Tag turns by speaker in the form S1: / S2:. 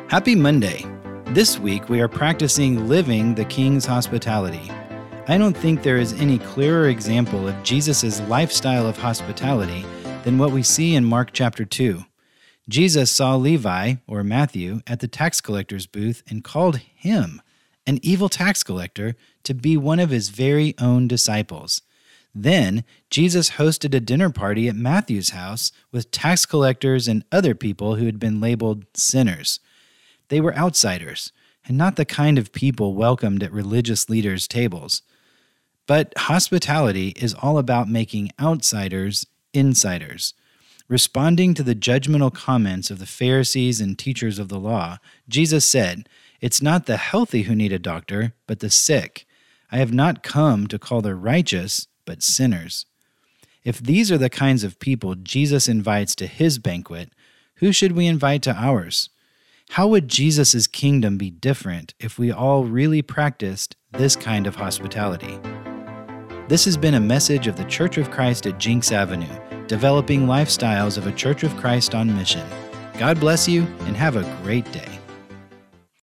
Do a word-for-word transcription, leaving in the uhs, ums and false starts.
S1: Happy Monday! This week we are practicing living the King's hospitality. I don't think there is any clearer example of Jesus' lifestyle of hospitality than what we see in Mark chapter two. Jesus saw Levi, or Matthew, at the tax collector's booth and called him, an evil tax collector, to be one of his very own disciples. Then, Jesus hosted a dinner party at Matthew's house with tax collectors and other people who had been labeled sinners. They were outsiders, and not the kind of people welcomed at religious leaders' tables. But hospitality is all about making outsiders insiders. Responding to the judgmental comments of the Pharisees and teachers of the law, Jesus said, "It's not the healthy who need a doctor, but the sick. I have not come to call the righteous, but sinners." If these are the kinds of people Jesus invites to his banquet, who should we invite to ours? How would Jesus' kingdom be different if we all really practiced this kind of hospitality? This has been a message of the Church of Christ at Jinx Avenue, developing lifestyles of a Church of Christ on mission. God bless you and have a great day.